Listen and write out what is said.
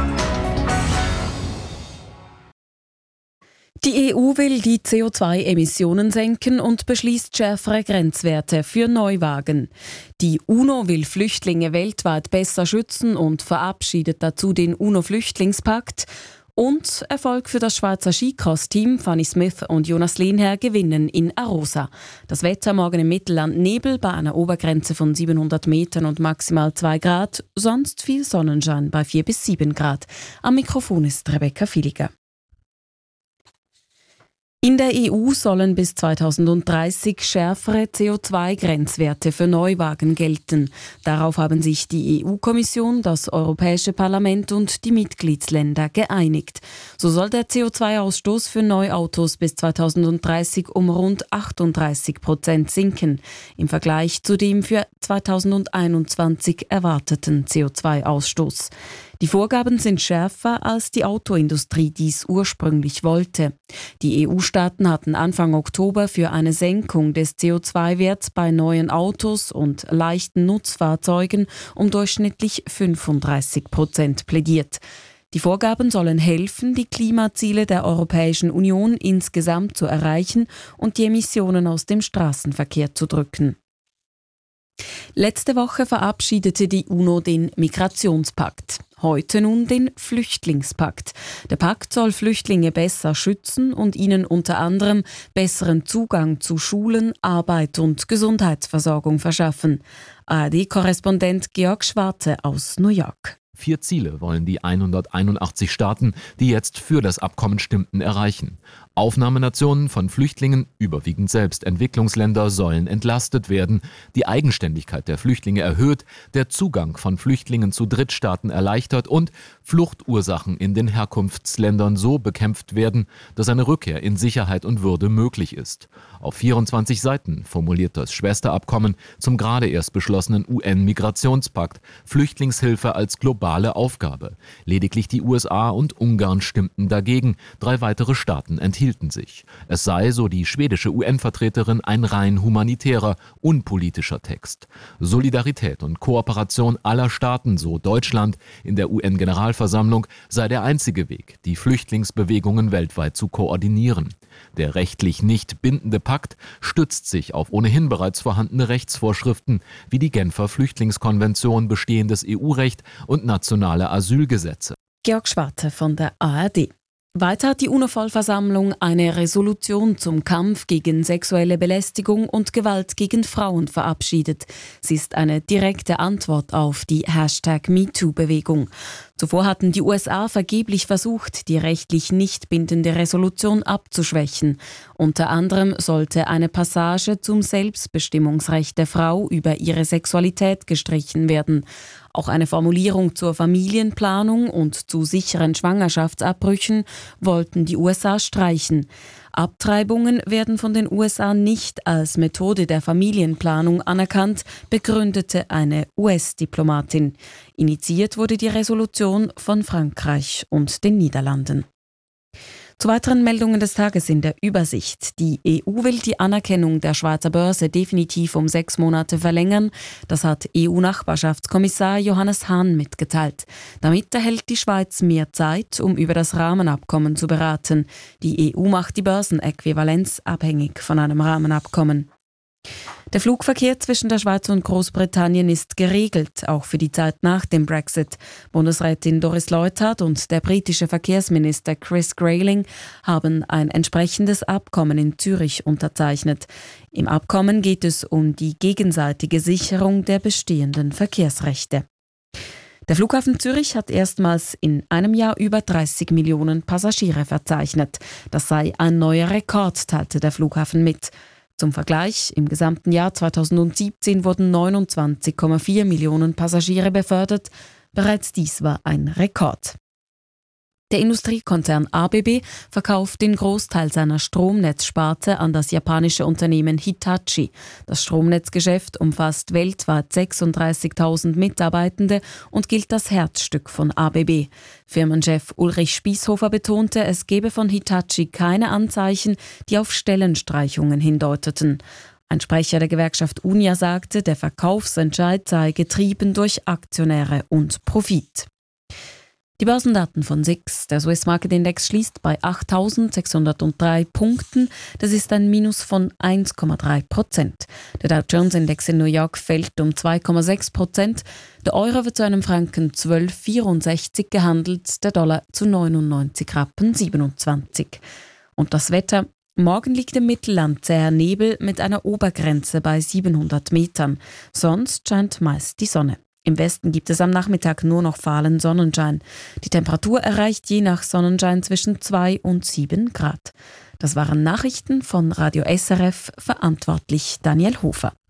Die EU will die CO2-Emissionen senken und beschließt schärfere Grenzwerte für Neuwagen. Die UNO will Flüchtlinge weltweit besser schützen und verabschiedet dazu den UNO-Flüchtlingspakt. Und Erfolg für das Schweizer Skicross-Team. Fanny Smith und Jonas Lienherr gewinnen in Arosa. Das Wetter morgen im Mittelland Nebel bei einer Obergrenze von 700 Metern und maximal 2 Grad. Sonst viel Sonnenschein bei 4 bis 7 Grad. Am Mikrofon ist Rebecca Villiger. In der EU sollen bis 2030 schärfere CO2-Grenzwerte für Neuwagen gelten. Darauf haben sich die EU-Kommission, das Europäische Parlament und die Mitgliedsländer geeinigt. So soll der CO2-Ausstoß für Neuautos bis 2030 um rund 38% sinken, im Vergleich zu dem für 2021 erwarteten CO2-Ausstoß. Die Vorgaben sind schärfer, als die Autoindustrie dies ursprünglich wollte. Die EU-Staaten hatten Anfang Oktober für eine Senkung des CO2-Werts bei neuen Autos und leichten Nutzfahrzeugen um durchschnittlich 35% plädiert. Die Vorgaben sollen helfen, die Klimaziele der Europäischen Union insgesamt zu erreichen und die Emissionen aus dem Straßenverkehr zu drücken. Letzte Woche verabschiedete die UNO den Migrationspakt. Heute nun den Flüchtlingspakt. Der Pakt soll Flüchtlinge besser schützen und ihnen unter anderem besseren Zugang zu Schulen, Arbeit und Gesundheitsversorgung verschaffen. ARD-Korrespondent Georg Schwarte aus New York. 4 Ziele wollen die 181 Staaten, die jetzt für das Abkommen stimmten, erreichen. Aufnahmenationen von Flüchtlingen, überwiegend selbst Entwicklungsländer, sollen entlastet werden, die Eigenständigkeit der Flüchtlinge erhöht, der Zugang von Flüchtlingen zu Drittstaaten erleichtert und Fluchtursachen in den Herkunftsländern so bekämpft werden, dass eine Rückkehr in Sicherheit und Würde möglich ist. Auf 24 Seiten formuliert das Schwesterabkommen zum gerade erst beschlossenen UN-Migrationspakt Flüchtlingshilfe als globale Aufgabe. Lediglich die USA und Ungarn stimmten dagegen, 3 weitere Staaten enthielten sich. Es sei, so die schwedische UN-Vertreterin, ein rein humanitärer, unpolitischer Text. Solidarität und Kooperation aller Staaten, so Deutschland, in der UN-Generalversammlung sei der einzige Weg, die Flüchtlingsbewegungen weltweit zu koordinieren. Der rechtlich nicht bindende Pakt stützt sich auf ohnehin bereits vorhandene Rechtsvorschriften wie die Genfer Flüchtlingskonvention, bestehendes EU-Recht und nationale Asylgesetze. Georg Schwarte von der ARD. Weiter hat die UNO-Vollversammlung eine Resolution zum Kampf gegen sexuelle Belästigung und Gewalt gegen Frauen verabschiedet. Sie ist eine direkte Antwort auf die #MeToo-Bewegung. Zuvor hatten die USA vergeblich versucht, die rechtlich nicht bindende Resolution abzuschwächen. Unter anderem sollte eine Passage zum Selbstbestimmungsrecht der Frau über ihre Sexualität gestrichen werden. Auch eine Formulierung zur Familienplanung und zu sicheren Schwangerschaftsabbrüchen wollten die USA streichen. Abtreibungen werden von den USA nicht als Methode der Familienplanung anerkannt, begründete eine US-Diplomatin. Initiiert wurde die Resolution von Frankreich und den Niederlanden. Zu weiteren Meldungen des Tages in der Übersicht. Die EU will die Anerkennung der Schweizer Börse definitiv um 6 Monate verlängern. Das hat EU-Nachbarschaftskommissar Johannes Hahn mitgeteilt. Damit erhält die Schweiz mehr Zeit, um über das Rahmenabkommen zu beraten. Die EU macht die Börsenäquivalenz abhängig von einem Rahmenabkommen. Der Flugverkehr zwischen der Schweiz und Großbritannien ist geregelt, auch für die Zeit nach dem Brexit. Bundesrätin Doris Leuthard und der britische Verkehrsminister Chris Grayling haben ein entsprechendes Abkommen in Zürich unterzeichnet. Im Abkommen geht es um die gegenseitige Sicherung der bestehenden Verkehrsrechte. Der Flughafen Zürich hat erstmals in einem Jahr über 30 Millionen Passagiere verzeichnet. Das sei ein neuer Rekord, teilte der Flughafen mit. Zum Vergleich, im gesamten Jahr 2017 wurden 29,4 Millionen Passagiere befördert. Bereits dies war ein Rekord. Der Industriekonzern ABB verkauft den Großteil seiner Stromnetzsparte an das japanische Unternehmen Hitachi. Das Stromnetzgeschäft umfasst weltweit 36.000 Mitarbeitende und gilt als Herzstück von ABB. Firmenchef Ulrich Spiesshofer betonte, es gebe von Hitachi keine Anzeichen, die auf Stellenstreichungen hindeuteten. Ein Sprecher der Gewerkschaft Unia sagte, der Verkaufsentscheid sei getrieben durch Aktionäre und Profit. Die Börsendaten von SIX. Der Swiss Market Index schließt bei 8.603 Punkten. Das ist ein Minus von 1,3%. Der Dow Jones Index in New York fällt um 2,6%. Der Euro wird zu einem Franken 12,64 gehandelt, der Dollar zu 99,27 Rappen. Und das Wetter. Morgen liegt im Mittelland zäher Nebel mit einer Obergrenze bei 700 Metern. Sonst scheint meist die Sonne. Im Westen gibt es am Nachmittag nur noch fahlen Sonnenschein. Die Temperatur erreicht je nach Sonnenschein zwischen 2 und 7 Grad. Das waren Nachrichten von Radio SRF, verantwortlich Daniel Hofer.